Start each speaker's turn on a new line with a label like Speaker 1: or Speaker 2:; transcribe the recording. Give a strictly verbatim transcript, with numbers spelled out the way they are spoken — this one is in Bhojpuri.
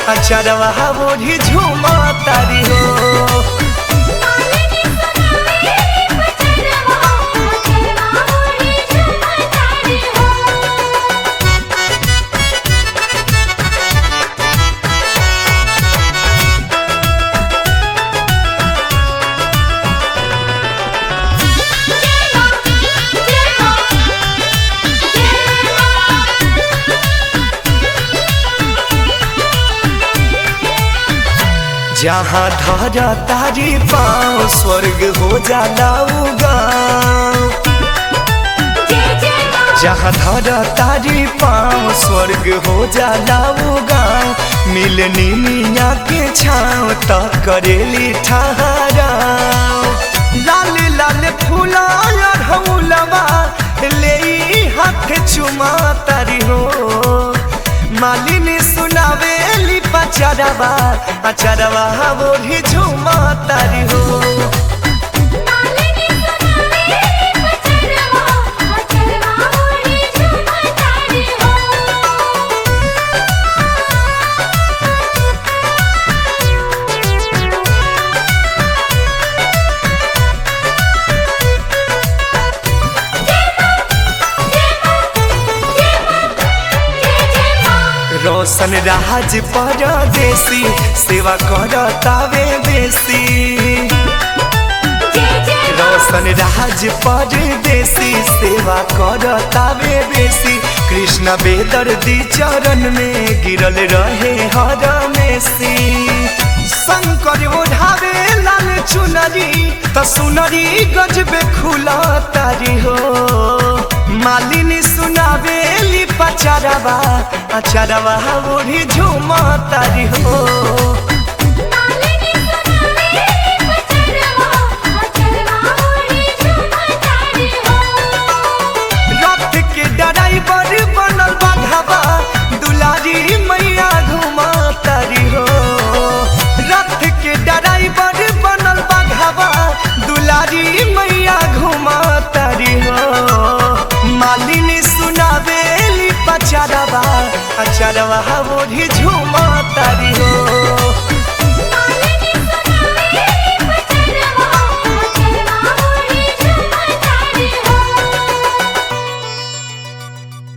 Speaker 1: अचरवा बोढ़ी झूमा तारी हो। जहाँ धरा तारी पाँव स्वर्ग हो जाला गाँव। जहाँ धरा तारी पाँव स्वर्ग हो जाला गाँव। मिलनी मिया के छाँव त करेली ठहरा। लाल लाल फूला अढ़ौलवा ले हाथ चुमा तारी हो। मालिनी सुनावेली पचरवा अचरवा बोढ़ी झूमा तारी हो। रोशन राज परदेसी सेवा करतावे बेसी। रोशन राज परदेसी सेवा करतावे बेसी। कृष्ण बेदर्दी चरण में गिरल रहे हरमेसी। शंकर ओढ़ावे लाल चुनरी त सुनरी गजबे खुला तारी हो। मालिनी सुनावेली पचरवा अचरवा बोढ़ी झूमा तारी हो। रथ के ड्राइवर बनल बाघवा दुलारी मैया घुमा तारी हो। रथ के ड्राइवर बनल बाघवा दुलारी मैया घुमा तारी हो। मालिनी सुनावेली पचरवा अचरवा बोढ़ी झूमा तारी।